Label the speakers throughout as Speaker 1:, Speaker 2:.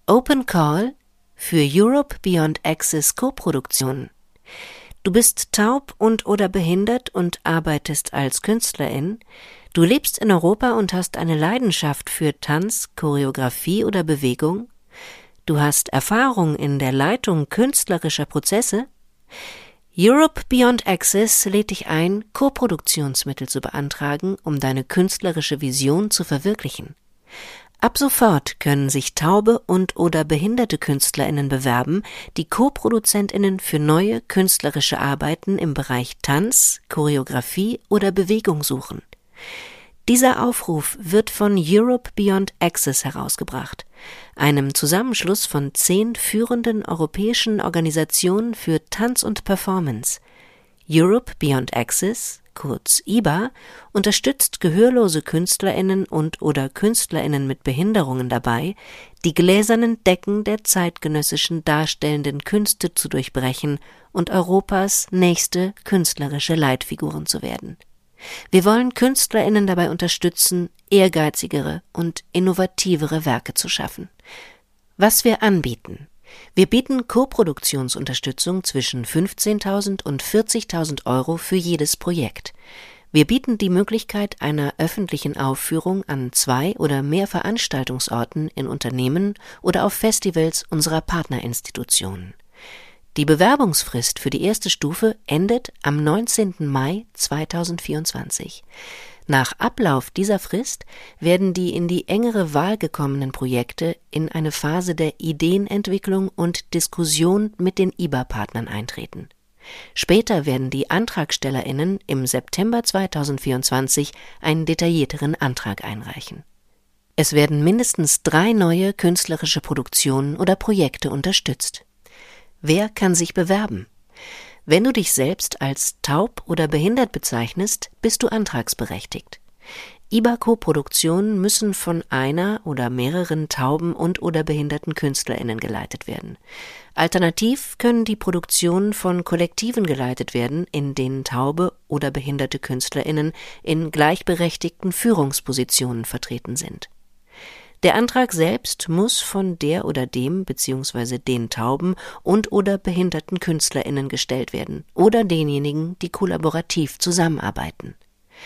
Speaker 1: Open Call für Europe Beyond Access Koproduktion. Du bist taub und/oder behindert und arbeitest als Künstlerin. Du lebst in Europa und hast eine Leidenschaft für Tanz, Choreografie oder Bewegung. Du hast Erfahrung in der Leitung künstlerischer Prozesse. Europe Beyond Access lädt dich ein, Koproduktionsmittel zu beantragen, um deine künstlerische Vision zu verwirklichen. Ab sofort können sich taube und/oder behinderte KünstlerInnen bewerben, die Co-ProduzentInnen für neue künstlerische Arbeiten im Bereich Tanz, Choreografie oder Bewegung suchen. Dieser Aufruf wird von Europe Beyond Access herausgebracht, einem Zusammenschluss von 10 führenden europäischen Organisationen für Tanz und Performance. Europe Beyond Access, kurz IBA, unterstützt gehörlose KünstlerInnen und/oder KünstlerInnen mit Behinderungen dabei, die gläsernen Decken der zeitgenössischen darstellenden Künste zu durchbrechen und Europas nächste künstlerische Leitfiguren zu werden. Wir wollen KünstlerInnen dabei unterstützen, ehrgeizigere und innovativere Werke zu schaffen. Was wir anbieten: Wir bieten Koproduktionsunterstützung zwischen 15.000 und 40.000 Euro für jedes Projekt. Wir bieten die Möglichkeit einer öffentlichen Aufführung an 2 oder mehr Veranstaltungsorten in Unternehmen oder auf Festivals unserer Partnerinstitutionen. Die Bewerbungsfrist für die erste Stufe endet am 19. Mai 2024. Nach Ablauf dieser Frist werden die in die engere Wahl gekommenen Projekte in eine Phase der Ideenentwicklung und Diskussion mit den IBA-Partnern eintreten. Später werden die AntragstellerInnen im September 2024 einen detaillierteren Antrag einreichen. Es werden mindestens 3 neue künstlerische Produktionen oder Projekte unterstützt. Wer kann sich bewerben? Wenn du dich selbst als taub oder behindert bezeichnest, bist du antragsberechtigt. IBA-Koproduktionen müssen von einer oder mehreren tauben und/oder behinderten KünstlerInnen geleitet werden. Alternativ können die Produktionen von Kollektiven geleitet werden, in denen taube oder behinderte KünstlerInnen in gleichberechtigten Führungspositionen vertreten sind. Der Antrag selbst muss von der oder dem bzw. den tauben und/oder behinderten KünstlerInnen gestellt werden oder denjenigen, die kollaborativ zusammenarbeiten.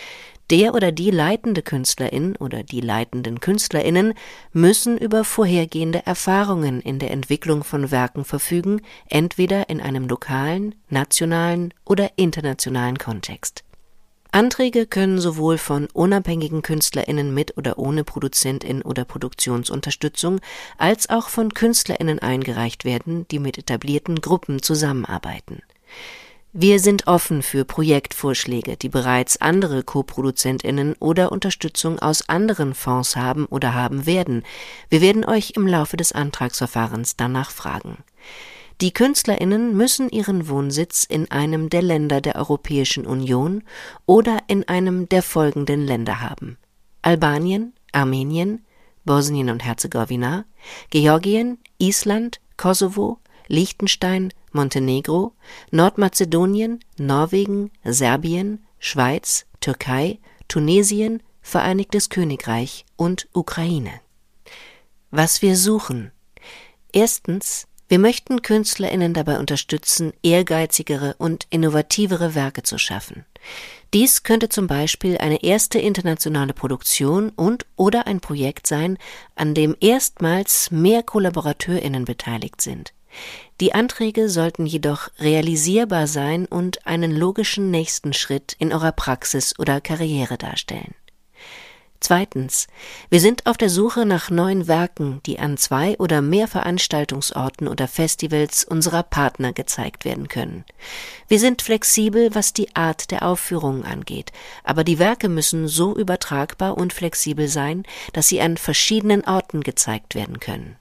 Speaker 1: Der oder die leitende Künstlerin oder die leitenden KünstlerInnen müssen über vorhergehende Erfahrungen in der Entwicklung von Werken verfügen, entweder in einem lokalen, nationalen oder internationalen Kontext. Anträge können sowohl von unabhängigen KünstlerInnen mit oder ohne Produzentin oder Produktionsunterstützung als auch von KünstlerInnen eingereicht werden, die mit etablierten Gruppen zusammenarbeiten. Wir sind offen für Projektvorschläge, die bereits andere Co-ProduzentInnen oder Unterstützung aus anderen Fonds haben oder haben werden. Wir werden euch im Laufe des Antragsverfahrens danach fragen. Die KünstlerInnen müssen ihren Wohnsitz in einem der Länder der Europäischen Union oder in einem der folgenden Länder haben: Albanien, Armenien, Bosnien und Herzegowina, Georgien, Island, Kosovo, Liechtenstein, Montenegro, Nordmazedonien, Norwegen, Serbien, Schweiz, Türkei, Tunesien, Vereinigtes Königreich und Ukraine. Was wir suchen: Erstens, wir möchten KünstlerInnen dabei unterstützen, ehrgeizigere und innovativere Werke zu schaffen. Dies könnte zum Beispiel eine erste internationale Produktion und/oder ein Projekt sein, an dem erstmals mehr KollaborateurInnen beteiligt sind. Die Anträge sollten jedoch realisierbar sein und einen logischen nächsten Schritt in eurer Praxis oder Karriere darstellen. Zweitens, wir sind auf der Suche nach neuen Werken, die an 2 oder mehr Veranstaltungsorten oder Festivals unserer Partner gezeigt werden können. Wir sind flexibel, was die Art der Aufführungen angeht, aber die Werke müssen so übertragbar und flexibel sein, dass sie an verschiedenen Orten gezeigt werden können.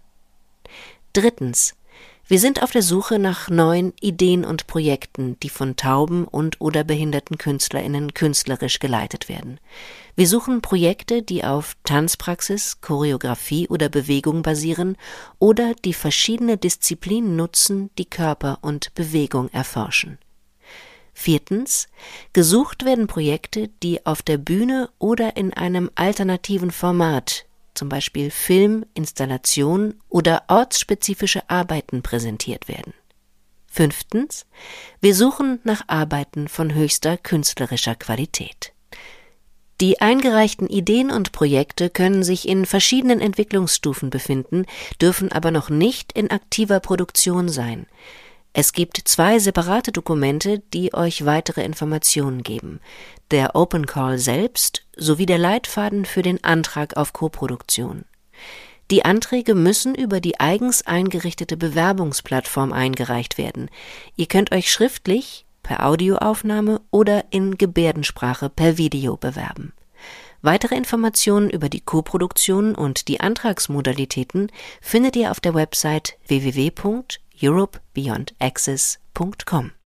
Speaker 1: Drittens, wir sind auf der Suche nach neuen Ideen und Projekten, die von tauben und/oder behinderten KünstlerInnen künstlerisch geleitet werden. Wir suchen Projekte, die auf Tanzpraxis, Choreografie oder Bewegung basieren oder die verschiedene Disziplinen nutzen, die Körper und Bewegung erforschen. Viertens, gesucht werden Projekte, die auf der Bühne oder in einem alternativen Format, zum Beispiel Film, Installation oder ortsspezifische Arbeiten präsentiert werden. 5. Wir suchen nach Arbeiten von höchster künstlerischer Qualität. Die eingereichten Ideen und Projekte können sich in verschiedenen Entwicklungsstufen befinden, dürfen aber noch nicht in aktiver Produktion sein. Es gibt 2 separate Dokumente, die euch weitere Informationen geben: der Open Call selbst sowie der Leitfaden für den Antrag auf Koproduktion. Die Anträge müssen über die eigens eingerichtete Bewerbungsplattform eingereicht werden. Ihr könnt euch schriftlich, per Audioaufnahme oder in Gebärdensprache per Video bewerben. Weitere Informationen über die Koproduktion und die Antragsmodalitäten findet ihr auf der Website www.europebeyondaccess.com.